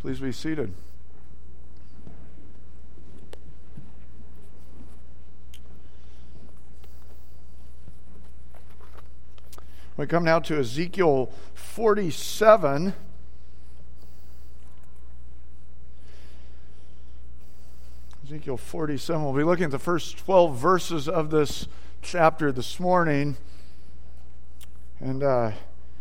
Please be seated. We come now to Ezekiel 47. Ezekiel 47. We'll be looking at the first 12 verses of this chapter this morning. And as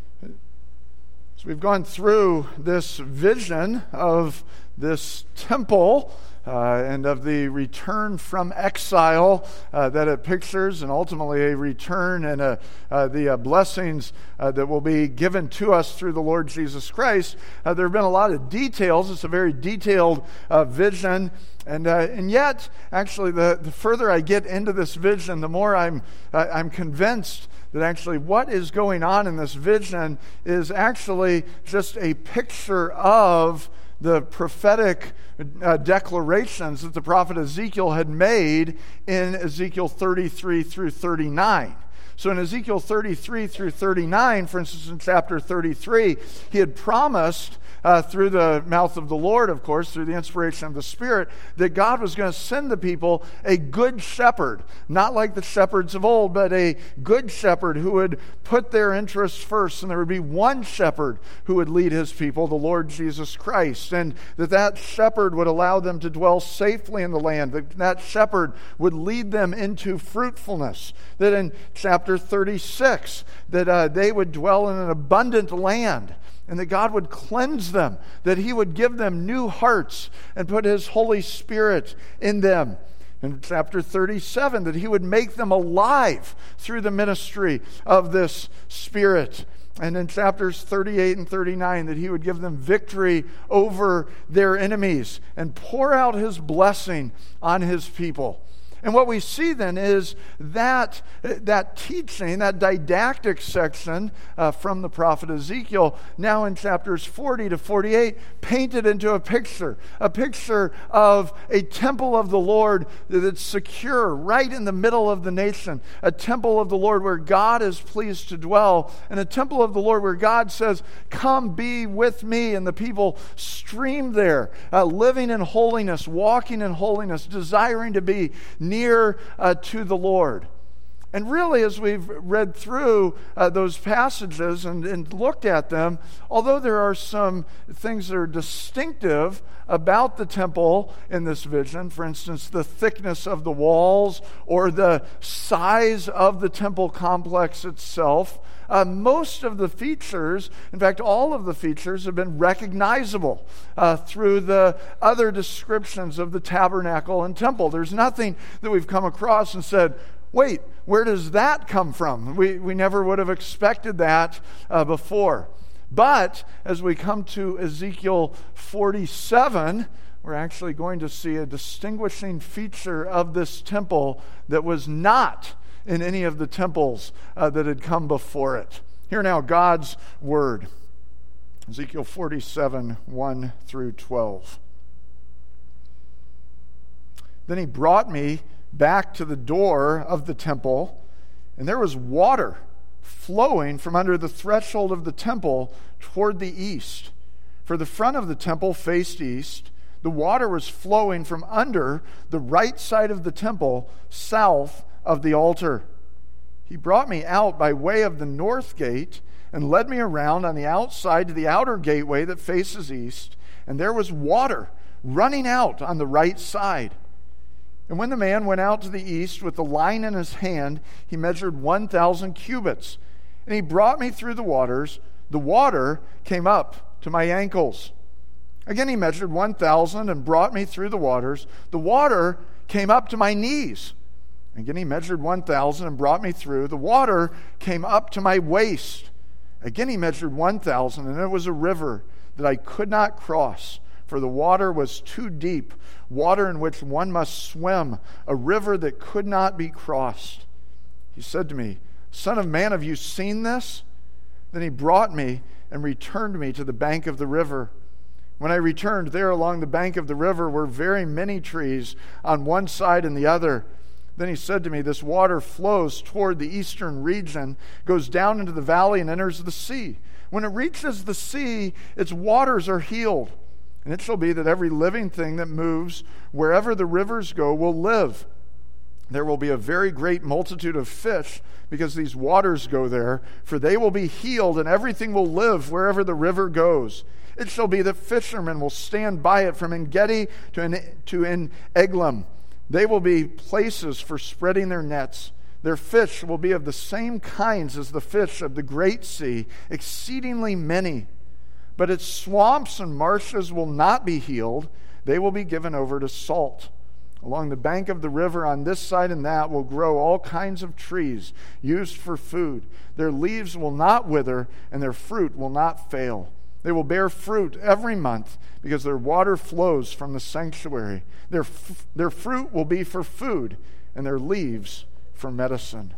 we've gone through this vision of this temple and of the return from exile that it pictures, and ultimately a return and the blessings that will be given to us through the Lord Jesus Christ, there have been a lot of details. It's a very detailed vision. And yet, actually, the further I get into this vision, the more I'm convinced that actually what is going on in this vision is actually just a picture of the prophetic declarations that the prophet Ezekiel had made in Ezekiel 33 through 39. So in Ezekiel 33 through 39, for instance, in chapter 33, he had promised through the mouth of the Lord, of course, through the inspiration of the Spirit, that God was going to send the people a good shepherd, not like the shepherds of old, but a good shepherd who would put their interests first, and there would be one shepherd who would lead his people, the Lord Jesus Christ, and that shepherd would allow them to dwell safely in the land, that shepherd would lead them into fruitfulness, that in chapter 36, that they would dwell in an abundant land, and that God would cleanse them, that he would give them new hearts and put his Holy Spirit in them. In chapter 37, that he would make them alive through the ministry of this Spirit. And in chapters 38 and 39, that he would give them victory over their enemies and pour out his blessing on his people. And what we see then is that teaching, that didactic section from the prophet Ezekiel, now in chapters 40 to 48, painted into a picture of a temple of the Lord that's secure, right in the middle of the nation, a temple of the Lord where God is pleased to dwell, and a temple of the Lord where God says, "Come be with me," and the people stream there, living in holiness, walking in holiness, desiring to be near to the Lord. And really, as we've read through those passages and looked at them, although there are some things that are distinctive about the temple in this vision, for instance, the thickness of the walls or the size of the temple complex itself, most of the features, in fact, all of the features have been recognizable through the other descriptions of the tabernacle and temple. There's nothing that we've come across and said, wait, where does that come from? We never would have expected that before. But as we come to Ezekiel 47, we're actually going to see a distinguishing feature of this temple that was not in any of the temples that had come before it. Hear now God's word. Ezekiel 47, 1 through 12. Then he brought me back to the door of the temple, and there was water flowing from under the threshold of the temple toward the east. For the front of the temple faced east. The water was flowing from under the right side of the temple, south of the altar. He brought me out by way of the north gate and led me around on the outside to the outer gateway that faces east, and there was water running out on the right side. And when the man went out to the east with the line in his hand, he measured 1,000 cubits. And he brought me through the waters. The water came up to my ankles. Again he measured 1,000 and brought me through the waters. The water came up to my knees. Again he measured 1,000 and brought me through. The water came up to my waist. Again he measured 1,000, and it was a river that I could not cross, for the water was too deep, water in which one must swim, a river that could not be crossed. He said to me, "Son of man, have you seen this?" Then he brought me and returned me to the bank of the river. When I returned, there along the bank of the river were very many trees on one side and the other. Then he said to me, "This water flows toward the eastern region, goes down into the valley and enters the sea. When it reaches the sea, its waters are healed. And it shall be that every living thing that moves wherever the rivers go will live. There will be a very great multitude of fish because these waters go there, for they will be healed, and everything will live wherever the river goes. It shall be that fishermen will stand by it from En-gedi to En-eglaim. They will be places for spreading their nets. Their fish will be of the same kinds as the fish of the great sea, exceedingly many. But its swamps and marshes will not be healed. They will be given over to salt. Along the bank of the river on this side and that will grow all kinds of trees used for food. Their leaves will not wither, and their fruit will not fail. They will bear fruit every month because their water flows from the sanctuary. Their fruit will be for food, and their leaves for medicine.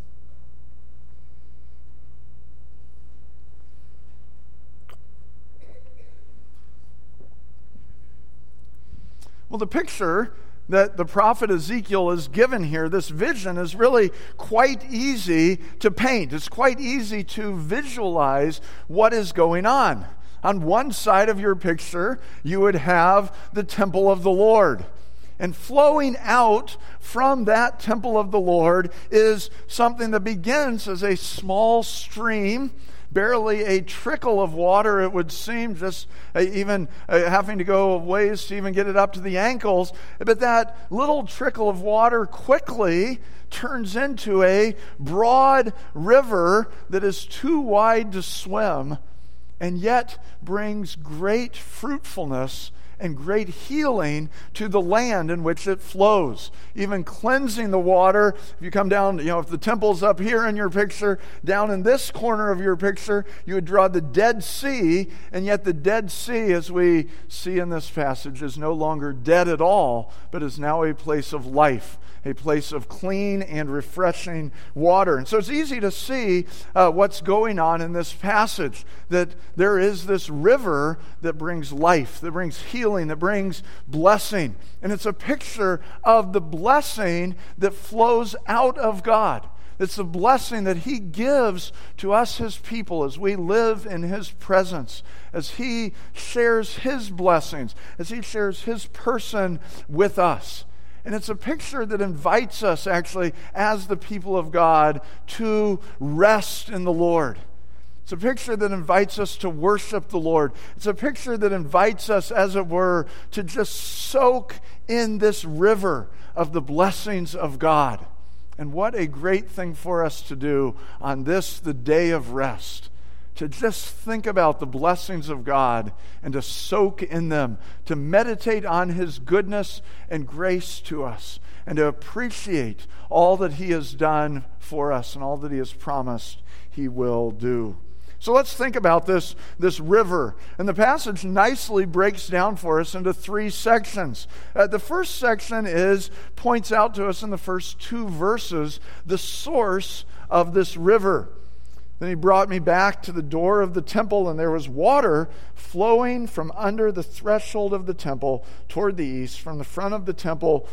Well, the picture that the prophet Ezekiel is given here, this vision, is really quite easy to paint. It's quite easy to visualize what is going on. On one side of your picture, you would have the temple of the Lord. And flowing out from that temple of the Lord is something that begins as a small stream, barely a trickle of water, it would seem, just even having to go ways to even get it up to the ankles. But that little trickle of water quickly turns into a broad river that is too wide to swim, and yet brings great fruitfulness and great healing to the land in which it flows, even cleansing the water. If you come down, if the temple's up here in your picture, down in this corner of your picture, you would draw the Dead Sea, and yet the Dead Sea, as we see in this passage, is no longer dead at all, but is now a place of life, a place of clean and refreshing water. And so it's easy to see what's going on in this passage, that there is this river that brings life, that brings healing, that brings blessing. And it's a picture of the blessing that flows out of God. It's the blessing that He gives to us, His people, as we live in His presence, as He shares His blessings, as He shares His person with us. And it's a picture that invites us, actually, as the people of God, to rest in the Lord. It's a picture that invites us to worship the Lord. It's a picture that invites us, as it were, to just soak in this river of the blessings of God. And what a great thing for us to do on this, the day of rest. To just think about the blessings of God and to soak in them, to meditate on His goodness and grace to us, and to appreciate all that He has done for us and all that He has promised He will do. So let's think about this river. And the passage nicely breaks down for us into three sections. The first section points out to us in the first two verses the source of this river. Then he brought me back to the door of the temple, and there was water flowing from under the threshold of the temple toward the east, for the front of the temple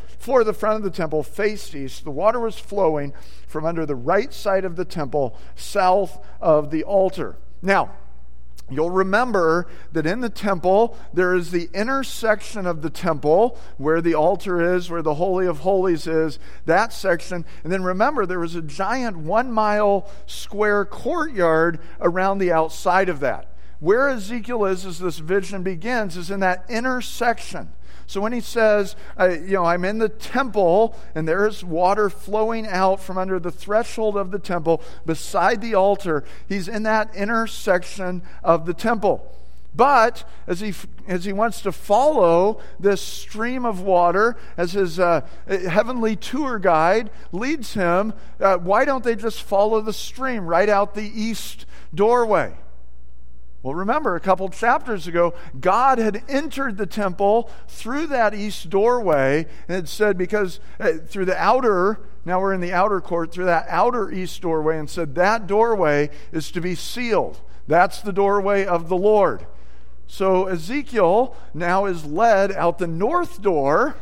faced east. The water was flowing from under the right side of the temple, south of the altar. Now, you'll remember that in the temple, there is the inner section of the temple where the altar is, where the Holy of Holies is, that section. And then remember, there was a giant 1 mile square courtyard around the outside of that. Where Ezekiel is, as this vision begins, is in that inner section. So when he says, I'm in the temple, and there's water flowing out from under the threshold of the temple beside the altar, he's in that inner section of the temple. But as he wants to follow this stream of water, as his heavenly tour guide leads him, why don't they just follow the stream right out the east doorway? Well, remember, a couple chapters ago, God had entered the temple through that east doorway, and had said, because through the outer, now we're in the outer court, through that outer east doorway, and said that doorway is to be sealed. That's the doorway of the Lord. So Ezekiel now is led out the north door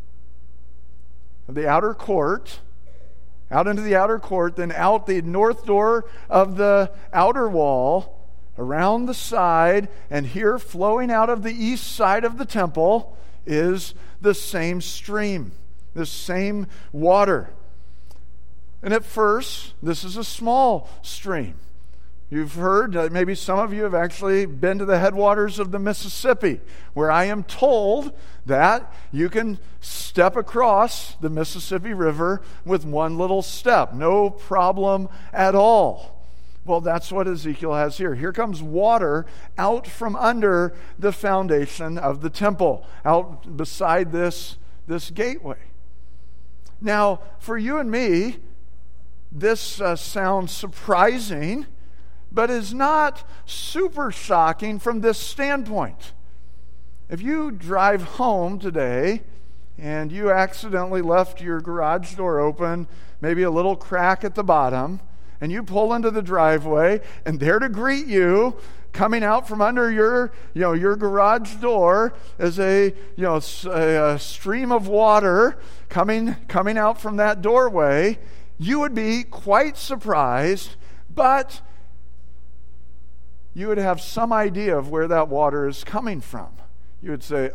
of the outer court, out into the outer court, then out the north door of the outer wall, around the side, and here flowing out of the east side of the temple is the same stream, the same water. And at first, this is a small stream. You've heard, maybe some of you have actually been to the headwaters of the Mississippi, where I am told that you can step across the Mississippi River with one little step. No problem at all. Well, that's what Ezekiel has here. Here comes water out from under the foundation of the temple, out beside this gateway. Now, for you and me, this sounds surprising, but is not super shocking from this standpoint. If you drive home today and you accidentally left your garage door open, maybe a little crack at the bottom, and you pull into the driveway, and there to greet you, coming out from under your garage door, is a stream of water coming out from that doorway, you would be quite surprised, but you would have some idea of where that water is coming from. You would say,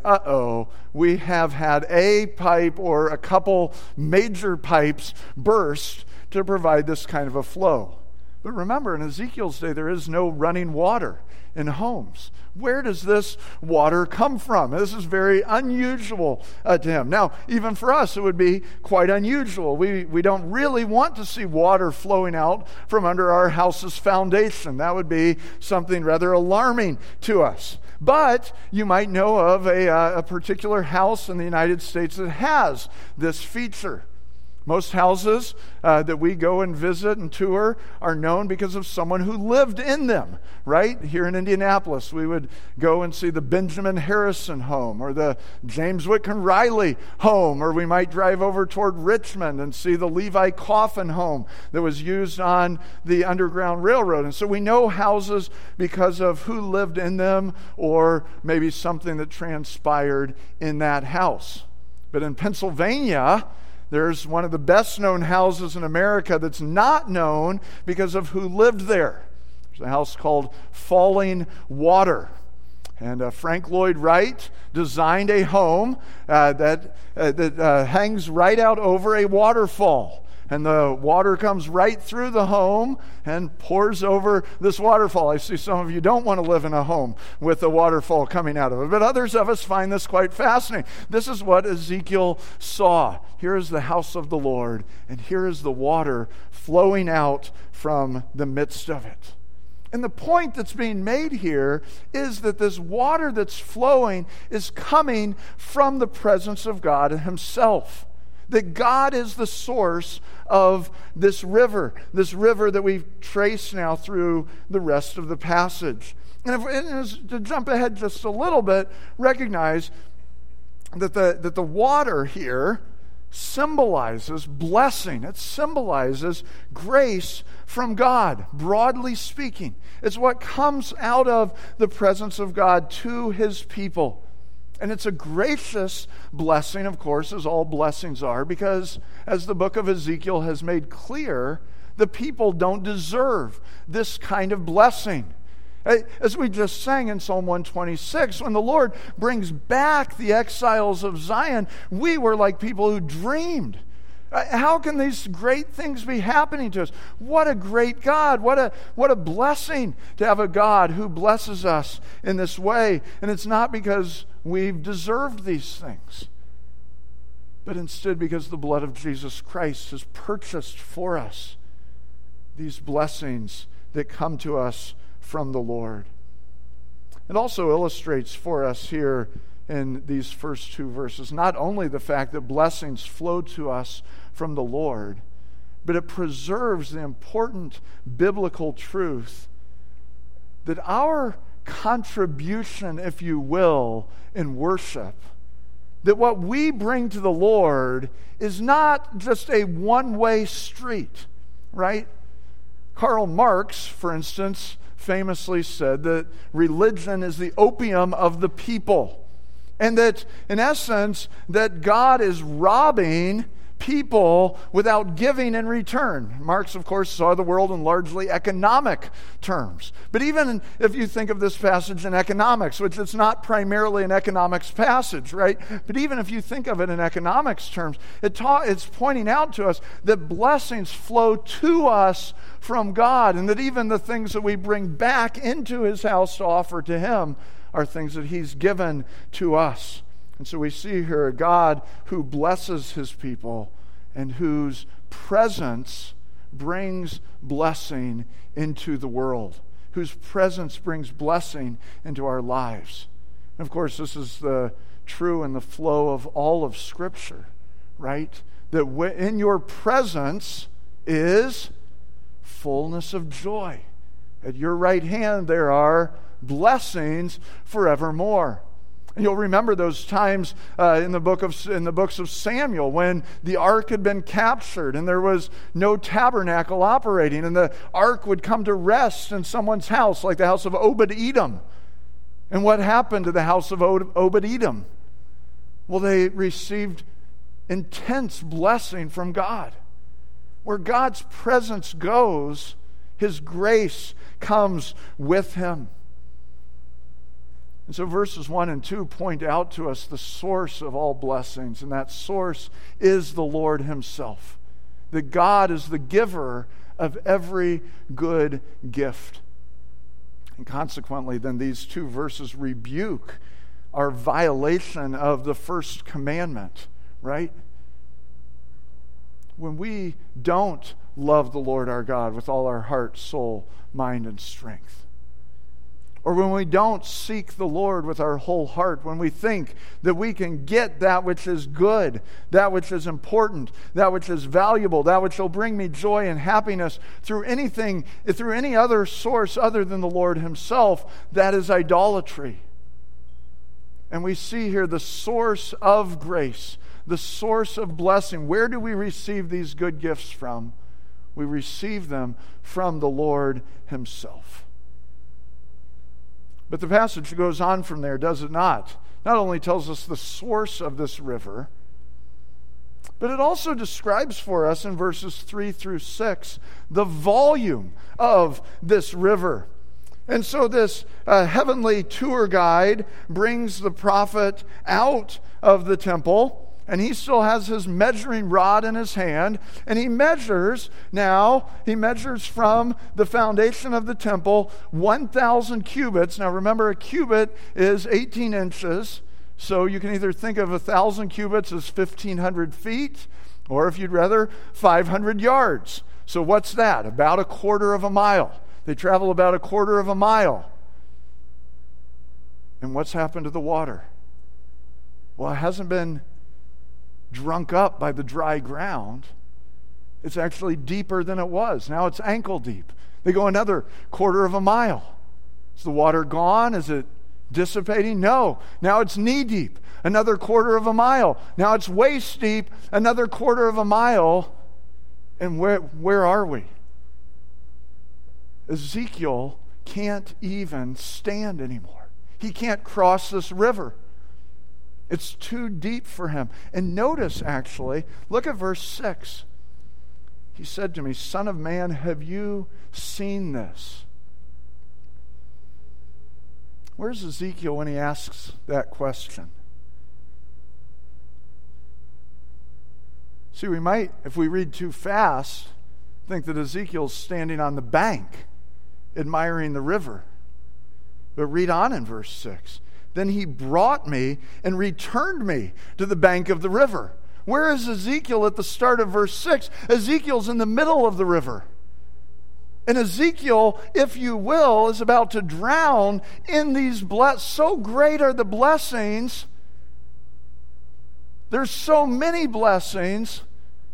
we have had a pipe or a couple major pipes burst to provide this kind of a flow. But remember, in Ezekiel's day, there is no running water in homes. Where does this water come from? This is very unusual to him. Now, even for us, it would be quite unusual. We don't really want to see water flowing out from under our house's foundation. That would be something rather alarming to us. But you might know of a particular house in the United States that has this feature. Most houses that we go and visit and tour are known because of someone who lived in them, right? Here in Indianapolis, we would go and see the Benjamin Harrison home or the James Whitcomb Riley home, or we might drive over toward Richmond and see the Levi Coffin home that was used on the Underground Railroad. And so we know houses because of who lived in them or maybe something that transpired in that house. But in Pennsylvania, there's one of the best-known houses in America that's not known because of who lived there. There's a house called Falling Water. And Frank Lloyd Wright designed a home that hangs right out over a waterfall. And the water comes right through the home and pours over this waterfall. I see some of you don't want to live in a home with a waterfall coming out of it, but others of us find this quite fascinating. This is what Ezekiel saw. Here is the house of the Lord, and here is the water flowing out from the midst of it. And the point that's being made here is that this water that's flowing is coming from the presence of God Himself. That God is the source of this river that we've traced now through the rest of the passage. And to jump ahead just a little bit, recognize that the water here symbolizes blessing. It symbolizes grace from God, broadly speaking. It's what comes out of the presence of God to His people. And it's a gracious blessing, of course, as all blessings are, because as the book of Ezekiel has made clear, the people don't deserve this kind of blessing. As we just sang in Psalm 126, when the Lord brings back the exiles of Zion, we were like people who dreamed. How can these great things be happening to us? What a great God. What a blessing to have a God who blesses us in this way. And it's not because we've deserved these things, but instead because the blood of Jesus Christ has purchased for us these blessings that come to us from the Lord. It also illustrates for us here in these first two verses not only the fact that blessings flow to us from the Lord, but it preserves the important biblical truth that our contribution, if you will, in worship, that what we bring to the Lord is not just a one-way street, right? Karl Marx, for instance, famously said that religion is the opium of the people, and that, in essence, that God is robbing people without giving in return. Marx, of course, saw the world in largely economic terms. But even if you think of this passage in economics, which is not primarily an economics passage, right? But even if you think of it in economics terms, it's pointing out to us that blessings flow to us from God, and that even the things that we bring back into His house to offer to Him are things that He's given to us. And so we see here a God who blesses His people and whose presence brings blessing into the world, whose presence brings blessing into our lives. And of course, this is the true in the flow of all of Scripture, right? That in your presence is fullness of joy. At your right hand there are blessings forevermore. And you'll remember those times in the books of Samuel when the ark had been captured and there was no tabernacle operating, and the ark would come to rest in someone's house, like the house of Obed-Edom. And what happened to the house of Obed-Edom? Well, they received intense blessing from God. Where God's presence goes, His grace comes with Him. And so verses 1 and 2 point out to us the source of all blessings, and that source is the Lord Himself. That God is the giver of every good gift. And consequently, then these two verses rebuke our violation of the first commandment, right? When we don't love the Lord our God with all our heart, soul, mind, and strength, or when we don't seek the Lord with our whole heart, when we think that we can get that which is good, that which is important, that which is valuable, that which will bring me joy and happiness through any other source other than the Lord Himself, that is idolatry. And we see here the source of grace, the source of blessing. Where do we receive these good gifts from? We receive them from the Lord Himself. But the passage goes on from there, does it not? Not only tells us the source of this river, but it also describes for us in verses 3 through 6 the volume of this river. And so this heavenly tour guide brings the prophet out of the temple, and he still has his measuring rod in his hand, and he measures from the foundation of the temple 1,000 cubits. Now remember, a cubit is 18 inches, so you can either think of 1,000 cubits as 1,500 feet, or if you'd rather, 500 yards. So what's that? About a quarter of a mile. They travel about a quarter of a mile. And what's happened to the water? Well, it hasn't been drunk up by the dry ground. It's actually deeper than it was. Now it's ankle deep. They go another quarter of a mile. Is the water gone? Is it dissipating? No. Now it's knee deep. Another quarter of a mile. Now it's waist deep. Another quarter of a mile. And where are we? Ezekiel can't even stand anymore. He can't cross this river. It's too deep for him. And notice, actually, look at verse 6. He said to me, "Son of man, have you seen this?" Where's Ezekiel when he asks that question? See, we might, if we read too fast, think that Ezekiel's standing on the bank, admiring the river. But read on in verse 6. "Then he brought me and returned me to the bank of the river." Where is Ezekiel at the start of verse 6? Ezekiel's in the middle of the river. And Ezekiel, if you will, is about to drown in these blessings. So great are the blessings. There's so many blessings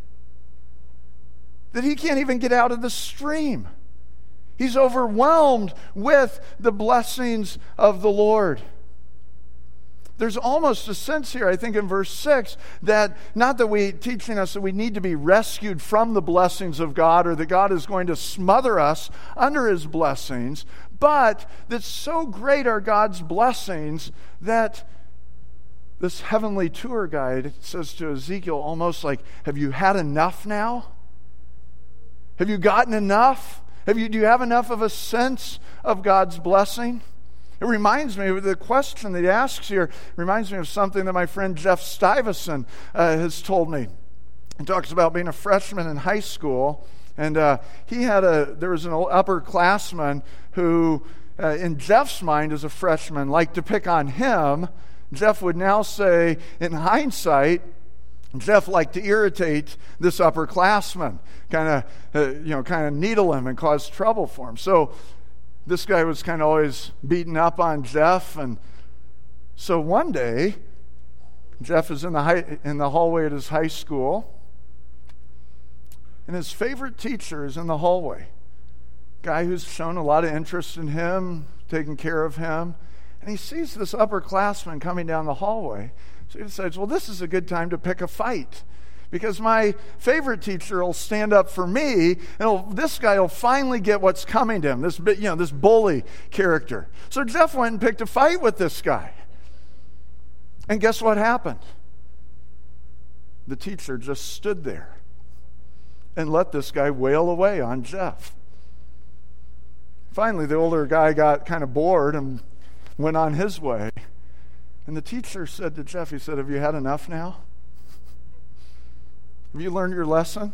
that he can't even get out of the stream. He's overwhelmed with the blessings of the Lord. There's almost a sense here, I think, in verse 6, that not that teaching us that we need to be rescued from the blessings of God, or that God is going to smother us under His blessings, but that so great are God's blessings that this heavenly tour guide says to Ezekiel almost like, have you had enough now? Have you gotten enough? Do you have enough of a sense of God's blessing? It reminds me of the question that he asks here, reminds me of something that my friend Jeff Stuyvesant has told me. He talks about being a freshman in high school, and there was an upperclassman who, in Jeff's mind as a freshman, liked to pick on him. Jeff would now say, in hindsight, Jeff liked to irritate this upperclassman, kind of needle him and cause trouble for him. So this guy was kind of always beating up on Jeff, and so one day, Jeff is in the hallway at his high school, and his favorite teacher is in the hallway. Guy who's shown a lot of interest in him, taking care of him, and he sees this upperclassman coming down the hallway. So he decides, well, this is a good time to pick a fight, because my favorite teacher will stand up for me, and this guy will finally get what's coming to him, this bully character. So Jeff went and picked a fight with this guy. And guess what happened? The teacher just stood there and let this guy wail away on Jeff. Finally, the older guy got kind of bored and went on his way. And the teacher said to Jeff, he said, have you had enough now? Have you learned your lesson?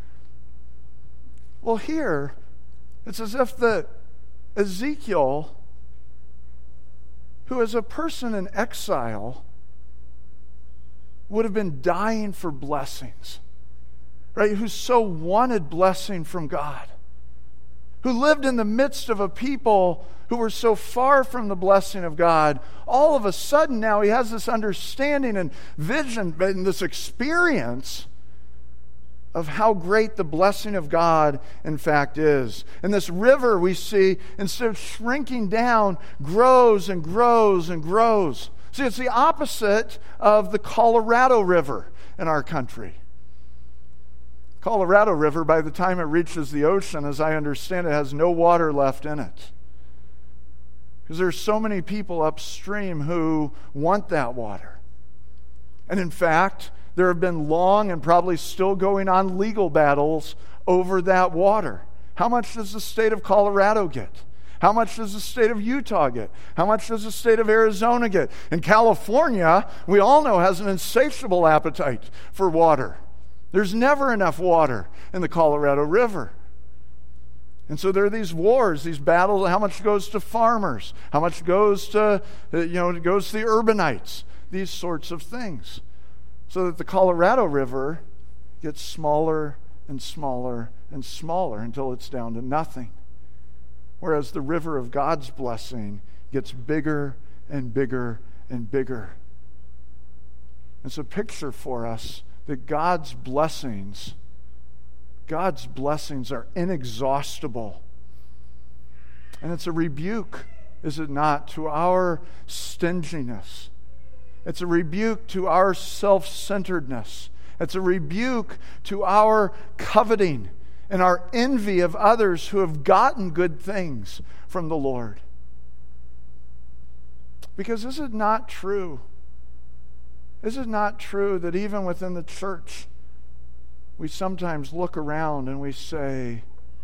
Well, here, it's as if Ezekiel, who as a person in exile, would have been dying for blessings, right? Who so wanted blessing from God, who lived in the midst of a people who were so far from the blessing of God. All of a sudden now he has this understanding and vision and this experience of how great the blessing of God in fact is. And this river we see, instead of shrinking down, grows and grows and grows. See, it's the opposite of the Colorado River in our country. Colorado River, by the time it reaches the ocean, as I understand it, has no water left in it. Because there's so many people upstream who want that water. And in fact, there have been long and probably still going on legal battles over that water. How much does the state of Colorado get? How much does the state of Utah get? How much does the state of Arizona get? And California, we all know, has an insatiable appetite for water. There's never enough water in the Colorado River. And so there are these wars, these battles. How much goes to farmers? How much goes to, it goes to the urbanites? These sorts of things. So that the Colorado River gets smaller and smaller and smaller until it's down to nothing. Whereas the river of God's blessing gets bigger and bigger and bigger. It's a picture for us that God's blessings are inexhaustible. And it's a rebuke, is it not, to our stinginess. It's a rebuke to our self-centeredness. It's a rebuke to our coveting and our envy of others who have gotten good things from the Lord. Because is it not true? Is it not true that even within the church, we sometimes look around and we say,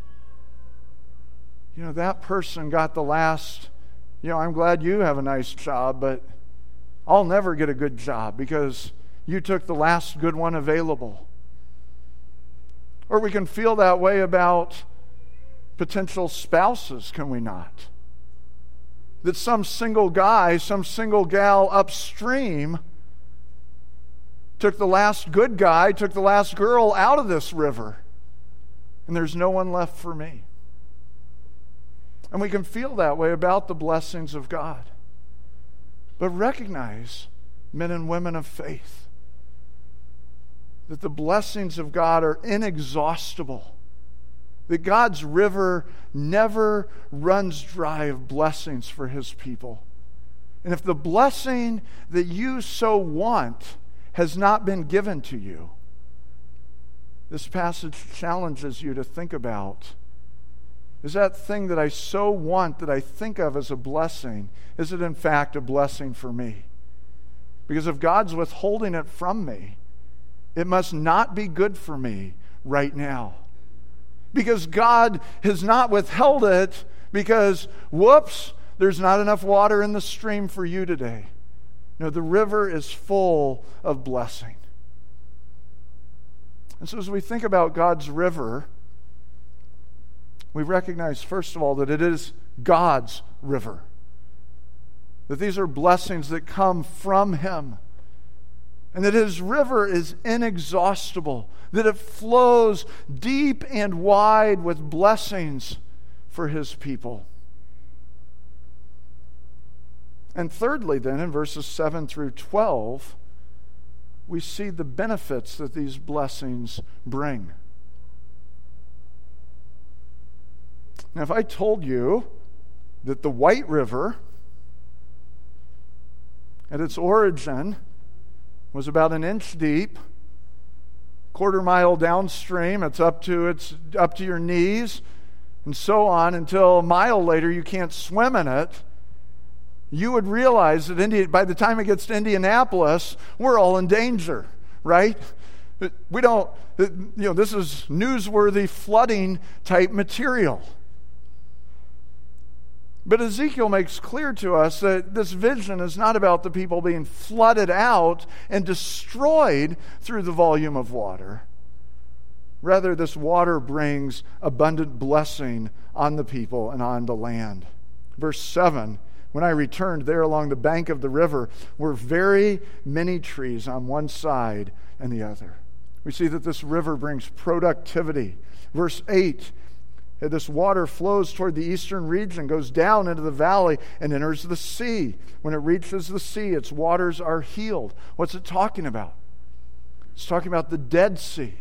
that person got the last, I'm glad you have a nice job, but I'll never get a good job because you took the last good one available. Or we can feel that way about potential spouses, can we not? That some single guy, some single gal upstream took the last good guy, took the last girl out of this river, and there's no one left for me. And we can feel that way about the blessings of God. But recognize, men and women of faith, that the blessings of God are inexhaustible. That God's river never runs dry of blessings for His people. And if the blessing that you so want has not been given to you, this passage challenges you to think about, is that thing that I so want, that I think of as a blessing, is it in fact a blessing for me? Because if God's withholding it from me, it must not be good for me right now. Because God has not withheld it because, whoops, there's not enough water in the stream for you today. No, the river is full of blessing. And so as we think about God's river, we recognize, first of all, that it is God's river. That these are blessings that come from Him. And that His river is inexhaustible. That it flows deep and wide with blessings for His people. And thirdly, then, in verses 7 through 12, we see the benefits that these blessings bring. Now, if I told you that the White River, at its origin, was about an inch deep, quarter mile downstream, it's up to your knees, and so on, until a mile later you can't swim in it, you would realize that by the time it gets to Indianapolis, we're all in danger, right? We don't, this is newsworthy flooding type material. But Ezekiel makes clear to us that this vision is not about the people being flooded out and destroyed through the volume of water. Rather, this water brings abundant blessing on the people and on the land. Verse 7, when I returned, there along the bank of the river were very many trees on one side and the other. We see that this river brings productivity. Verse 8, this water flows toward the eastern region, goes down into the valley, and enters the sea. When it reaches the sea, its waters are healed. What's it talking about? It's talking about the Dead Sea.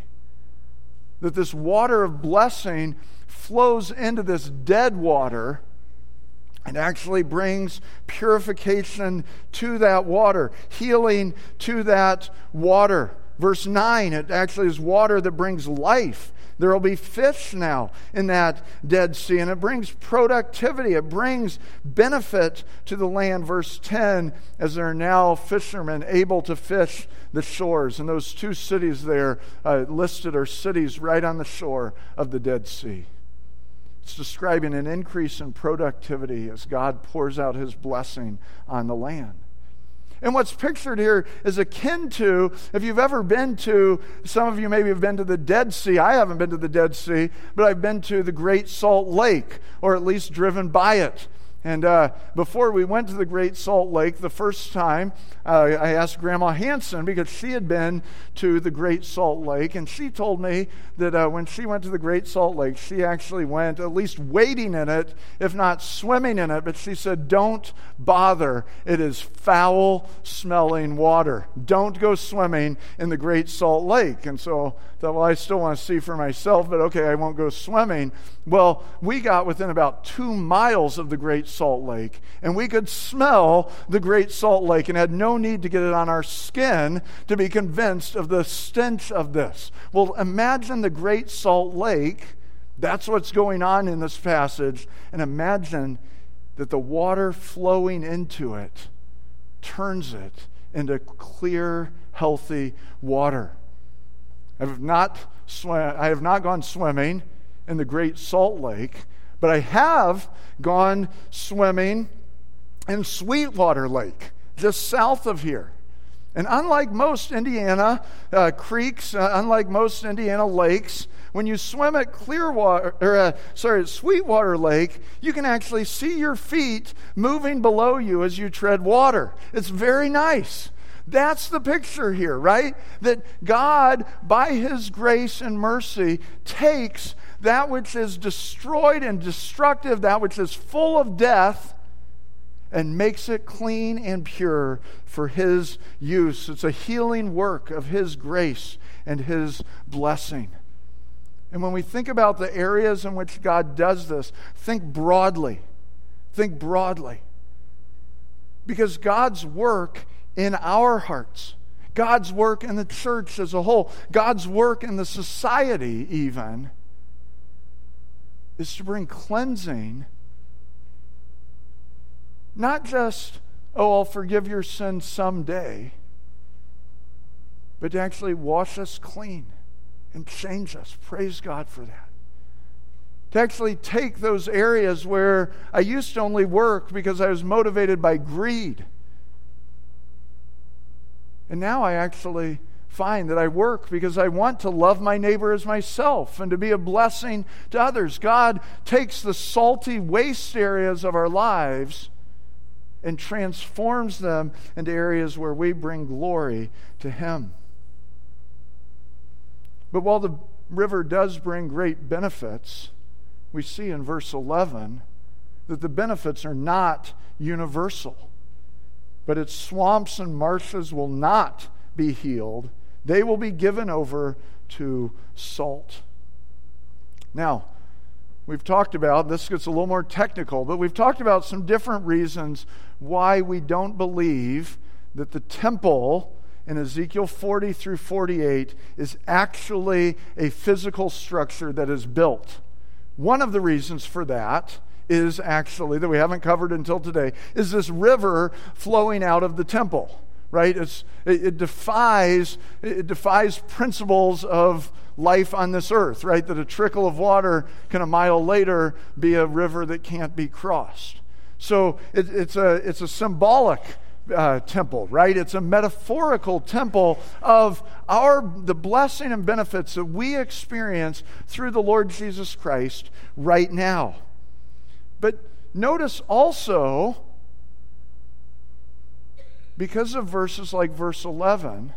That this water of blessing flows into this dead water and actually brings purification to that water, healing to that water. Verse 9, it actually is water that brings life. There will be fish now in that Dead Sea, and it brings productivity. It brings benefit to the land. Verse 10, as there are now fishermen able to fish the shores. And those two cities there listed are cities right on the shore of the Dead Sea. It's describing an increase in productivity as God pours out His blessing on the land. And what's pictured here is akin to, if you've ever been to, some of you maybe have been to the Dead Sea. I haven't been to the Dead Sea, but I've been to the Great Salt Lake, or at least driven by it. And before we went to the Great Salt Lake the first time, I asked Grandma Hanson, because she had been to the Great Salt Lake, and she told me that when she went to the Great Salt Lake, she actually went at least wading in it, if not swimming in it, but she said, don't bother. It is foul-smelling water. Don't go swimming in the Great Salt Lake. And so I thought, well, I still want to see for myself, but okay, I won't go swimming. Well, we got within about 2 miles of the Great Salt Lake, and we could smell the Great Salt Lake and had no need to get it on our skin to be convinced of the stench of this. Well, imagine the Great Salt Lake. That's what's going on in this passage. And imagine that the water flowing into it turns it into clear, healthy water. I have not gone swimming in the Great Salt Lake, but I have gone swimming in Sweetwater Lake, just south of here. And unlike most Indiana creeks, unlike most Indiana lakes, when you swim at Sweetwater Lake, you can actually see your feet moving below you as you tread water. It's very nice. That's the picture here, right? That God, by His grace and mercy, takes that which is destroyed and destructive, that which is full of death, and makes it clean and pure for His use. It's a healing work of His grace and His blessing. And when we think about the areas in which God does this, think broadly. Think broadly. Because God's work in our hearts, God's work in the church as a whole, God's work in the society even, is to bring cleansing, not just oh, I'll forgive your sins someday, but to actually wash us clean and change us. Praise God for that. To actually take those areas where I used to only work because I was motivated by greed. And now I actually find that I work because I want to love my neighbor as myself and to be a blessing to others. God takes the salty waste areas of our lives and transforms them into areas where we bring glory to Him. But while the river does bring great benefits, we see in verse 11 that the benefits are not universal. But its swamps and marshes will not be healed. They will be given over to salt. Now, we've talked about, this gets a little more technical, but we've talked about some different reasons why we don't believe that the temple in Ezekiel 40 through 48 is actually a physical structure that is built. One of the reasons for that is actually, that we haven't covered until today, is this river flowing out of the temple, right? It defies principles of life on this earth, right? That a trickle of water can a mile later be a river that can't be crossed. So it's a symbolic temple, right? It's a metaphorical temple of the blessing and benefits that we experience through the Lord Jesus Christ right now. But notice also, because of verses like verse 11,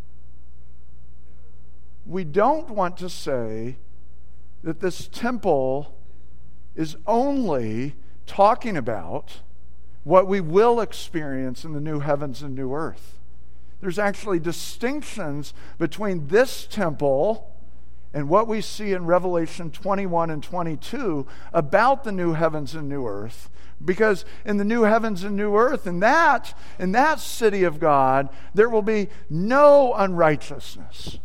we don't want to say that this temple is only talking about what we will experience in the new heavens and new earth. There's actually distinctions between this temple and what we see in Revelation 21 and 22 about the new heavens and new earth. Because in the new heavens and new earth, in that city of God, there will be no unrighteousness.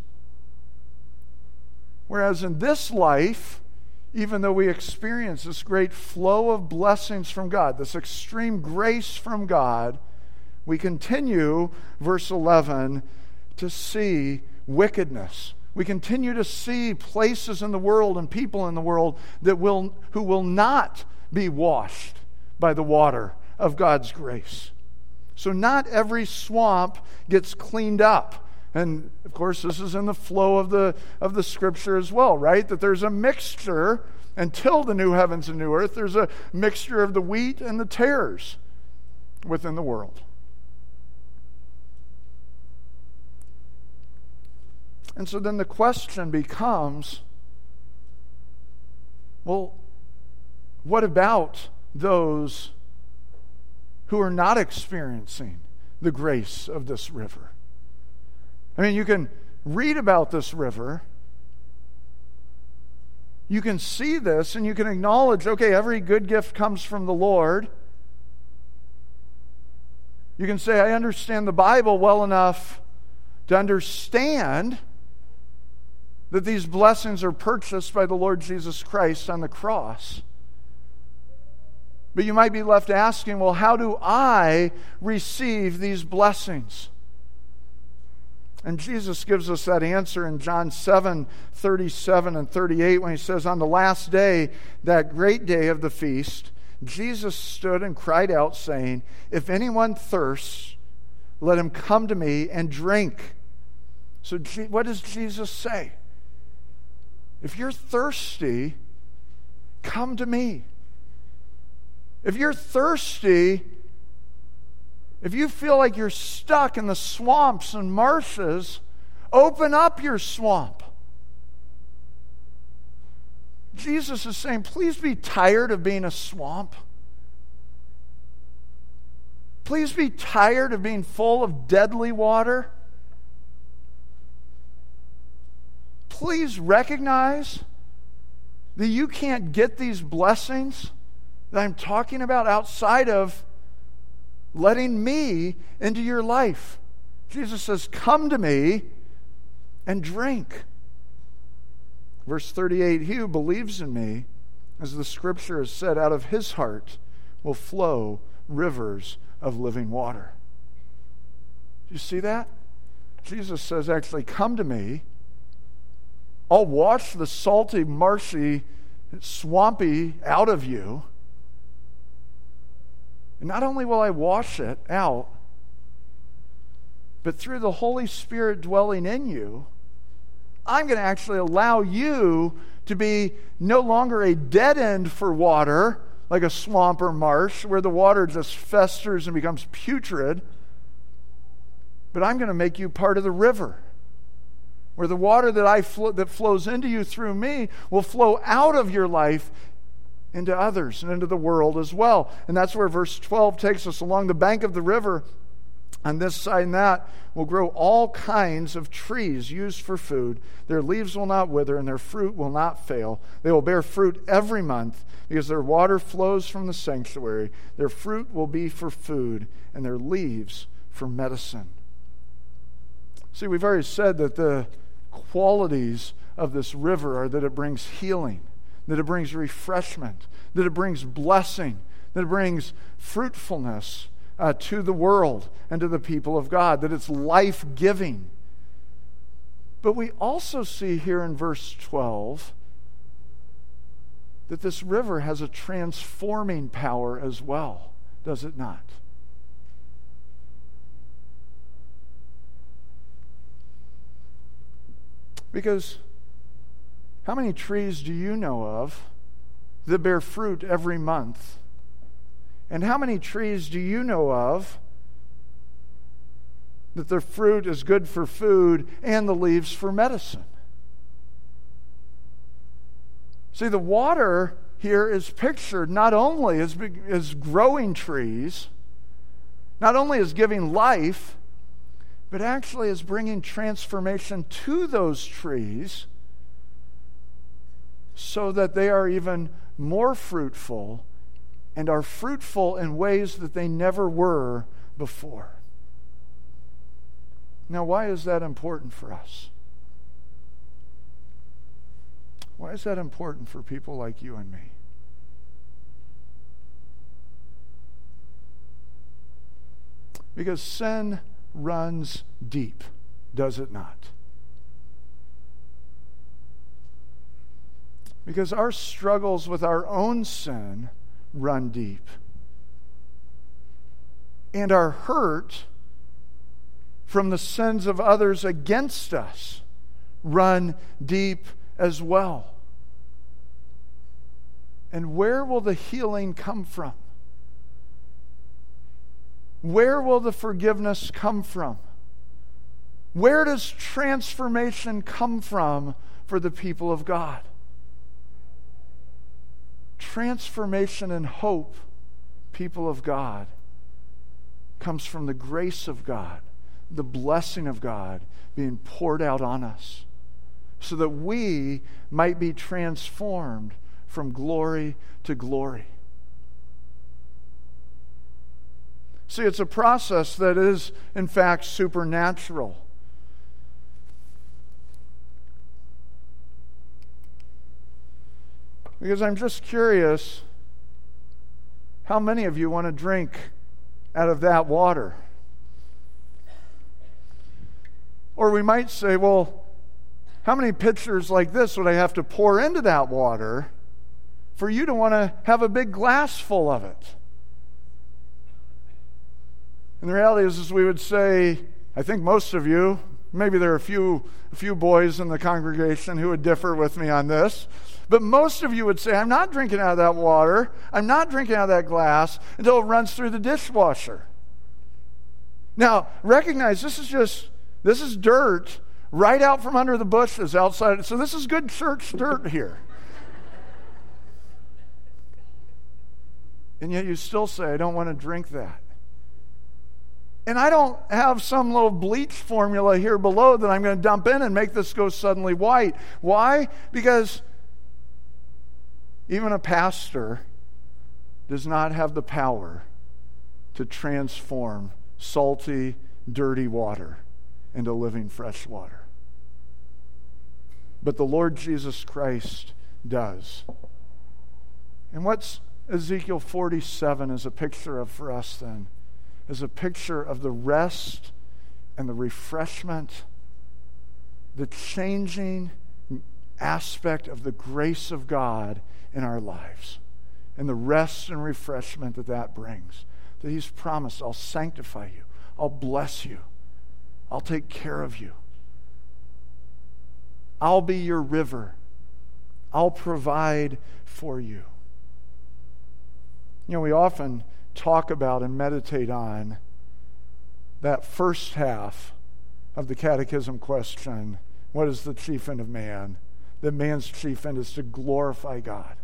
Whereas in this life, even though we experience this great flow of blessings from God, this extreme grace from God, we continue, verse 11, to see wickedness. We continue to see places in the world and people in the world who will not be washed by the water of God's grace. So not every swamp gets cleaned up. And of course, this is in the flow of the Scripture as well, right? That there's a mixture until the new heavens and new earth. There's a mixture of the wheat and the tares within the world. And so then the question becomes, well, what about those who are not experiencing the grace of this river? I mean, you can read about this river, you can see this, and you can acknowledge, okay, every good gift comes from the Lord. You can say, I understand the Bible well enough to understand that these blessings are purchased by the Lord Jesus Christ on the cross. But you might be left asking, well, how do I receive these blessings? And Jesus gives us that answer in John 7:37 and 38 when he says, on the last day, that great day of the feast, Jesus stood and cried out, saying, if anyone thirsts, let him come to me and drink. So what does Jesus say? If you're thirsty, come to me. If you're thirsty, if you feel like you're stuck in the swamps and marshes, open up your swamp. Jesus is saying, please be tired of being a swamp. Please be tired of being full of deadly water. Please recognize that you can't get these blessings that I'm talking about outside of letting me into your life. Jesus says, come to me and drink. Verse 38, he who believes in me, as the Scripture has said, out of his heart will flow rivers of living water. Do you see that? Jesus says, actually, come to me. I'll wash the salty, marshy, swampy out of you. And not only will I wash it out, but through the Holy Spirit dwelling in you, I'm going to actually allow you to be no longer a dead end for water, like a swamp or marsh, where the water just festers and becomes putrid. But I'm going to make you part of the river, where the water that flows into you through me will flow out of your life into others and into the world as well. And that's where verse 12 takes us. Along the bank of the river, on this side and that, will grow all kinds of trees used for food. Their leaves will not wither, and their fruit will not fail. They will bear fruit every month, because their water flows from the sanctuary. Their fruit will be for food, and their leaves for medicine. See, we've already said that the qualities of this river are that it brings healing, that it brings refreshment, that it brings blessing, that it brings fruitfulness to the world and to the people of God, that it's life-giving. But we also see here in verse 12 that this river has a transforming power as well, does it not? Because how many trees do you know of that bear fruit every month? And how many trees do you know of that their fruit is good for food and the leaves for medicine? See, the water here is pictured not only as growing trees, not only as giving life, but actually as bringing transformation to those trees so that they are even more fruitful and are fruitful in ways that they never were before. Now, why is that important for us? Why is that important for people like you and me? Because sin runs deep, does it not? Because our struggles with our own sin run deep. And our hurt from the sins of others against us run deep as well. And where will the healing come from? Where will the forgiveness come from? Where does transformation come from for the people of God? Transformation and hope, people of God, comes from the grace of God, the blessing of God being poured out on us, so that we might be transformed from glory to glory. See, it's a process that is, in fact, supernatural. Because I'm just curious, how many of you want to drink out of that water? Or we might say, well, how many pitchers like this would I have to pour into that water for you to want to have a big glass full of it? And the reality is we would say, I think most of you, maybe there are a few boys in the congregation who would differ with me on this, but most of you would say, I'm not drinking out of that water, I'm not drinking out of that glass until it runs through the dishwasher. Now, recognize this is dirt right out from under the bushes outside. So this is good church dirt here. And yet you still say, I don't want to drink that. And I don't have some little bleach formula here below that I'm going to dump in and make this go suddenly white. Why? Because even a pastor does not have the power to transform salty, dirty water into living fresh water. But the Lord Jesus Christ does. And what's Ezekiel 47 is a picture of for us then is a picture of the rest and the refreshment, the changing aspect of the grace of God in our lives, and the rest and refreshment that that brings. That He's promised, I'll sanctify you, I'll bless you, I'll take care of you. I'll be your river. I'll provide for you. You know, we often talk about and meditate on that first half of the catechism question, what is the chief end of man? That man's chief end is to glorify God.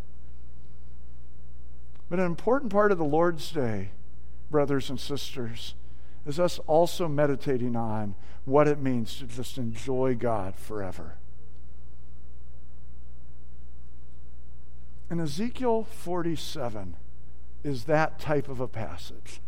But an important part of the Lord's Day, brothers and sisters, is us also meditating on what it means to just enjoy God forever. And Ezekiel 47 is that type of a passage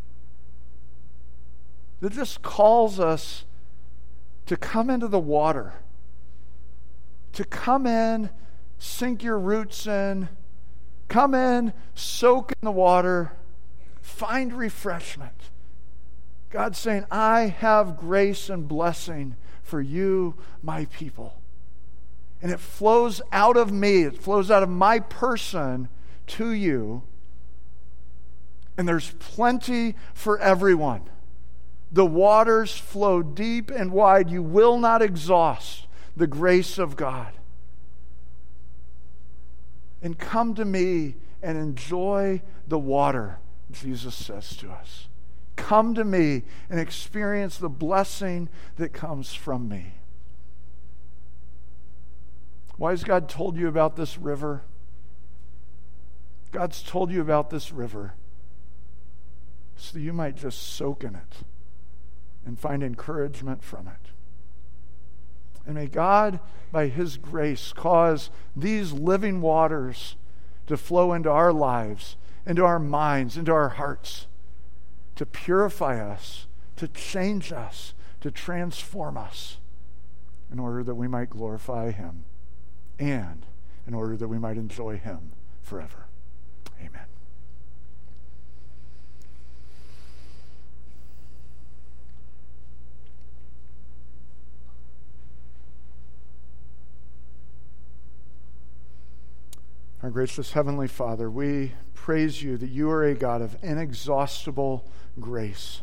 that just calls us to come into the water, to come in, sink your roots in, come in, soak in the water, find refreshment. God's saying, I have grace and blessing for you, my people. And it flows out of me. It flows out of my person to you. And there's plenty for everyone. The waters flow deep and wide. You will not exhaust the grace of God. And come to me and enjoy the water, Jesus says to us. Come to me and experience the blessing that comes from me. Why has God told you about this river? God's told you about this river so that you might just soak in it and find encouragement from it. And may God, by His grace, cause these living waters to flow into our lives, into our minds, into our hearts, to purify us, to change us, to transform us, in order that we might glorify Him, and in order that we might enjoy Him forever. Amen. Our gracious Heavenly Father, we praise you that you are a God of inexhaustible grace.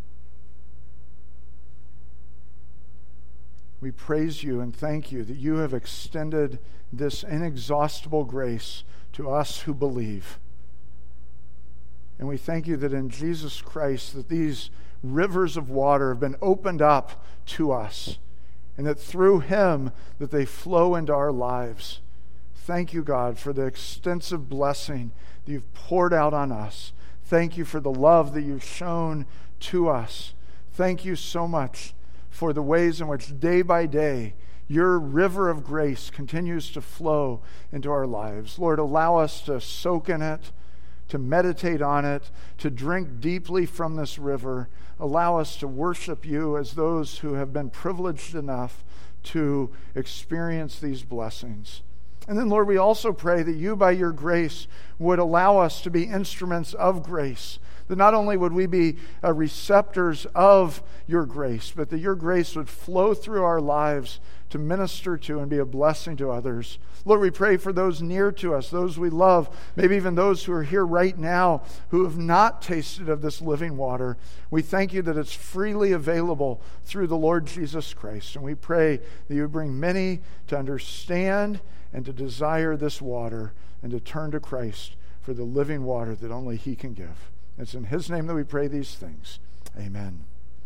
We praise you and thank you that you have extended this inexhaustible grace to us who believe. And we thank you that in Jesus Christ that these rivers of water have been opened up to us, and that through Him that they flow into our lives. Thank you, God, for the extensive blessing that you've poured out on us. Thank you for the love that you've shown to us. Thank you so much for the ways in which day by day your river of grace continues to flow into our lives. Lord, allow us to soak in it, to meditate on it, to drink deeply from this river. Allow us to worship you as those who have been privileged enough to experience these blessings. And then, Lord, we also pray that you, by your grace, would allow us to be instruments of grace. That not only would we be receptors of your grace, but that your grace would flow through our lives to minister to and be a blessing to others. Lord, we pray for those near to us, those we love, maybe even those who are here right now who have not tasted of this living water. We thank you that it's freely available through the Lord Jesus Christ. And we pray that you would bring many to understand and to desire this water and to turn to Christ for the living water that only He can give. It's in His name that we pray these things. Amen.